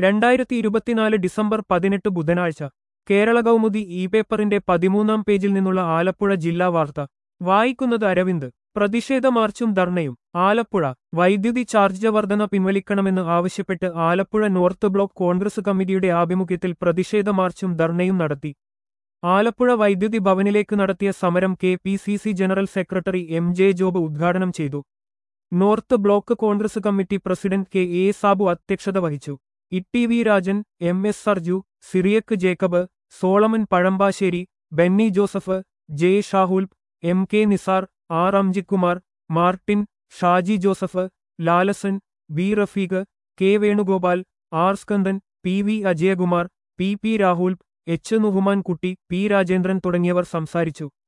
2024 December 18 ബുധനാഴ്ച Kerala Kaumudi E പേപ്പറിന്റെ 13-ാം പേജിൽ നിന്നുള്ള ആലപ്പുഴ ജില്ലാ വാർത്ത വായിക്കുന്നത് അരവിന്ദ്. പ്രതിഷേധ മാർച്ചും ധർണയും ആലപ്പുഴ. വൈദ്യുതി ചാർജ് വർധന പിൻവലിക്കണമെന്ന് ആവശ്യപ്പെട്ട് ആലപ്പുഴ നോർത്ത് ബ്ലോക്ക് കോൺഗ്രസ് കമ്മിറ്റിയുടെ ആഭിമുഖ്യത്തിൽ പ്രതിഷേധ മാർച്ചും ധർണയും നടത്തി. ആലപ്പുഴ വൈദ്യുതി ഭവനിലേക്ക് നടത്തിയ സമരം KPCC general secretary MJ Job ഉദ്ഘാടനം ചെയ്തു. North block Congress committee president KA Sabu അധ്യക്ഷത വഹിച്ചു. ETV. Rajan, MS Sarju, Cyriac Jacob, Solomon Pazhampassery, Benny Joseph, J Shahul, MK Nisar, R Amjithkumar, Martin, Shaji Joseph, Lalasan, V Rafeeq, K Venugopal, R Skandan, PV Ajayakumar, PP Rahul, H Nuhman Kutty, P Rajendran തുടങ്ങിയവർ സംസാരിച്ചു.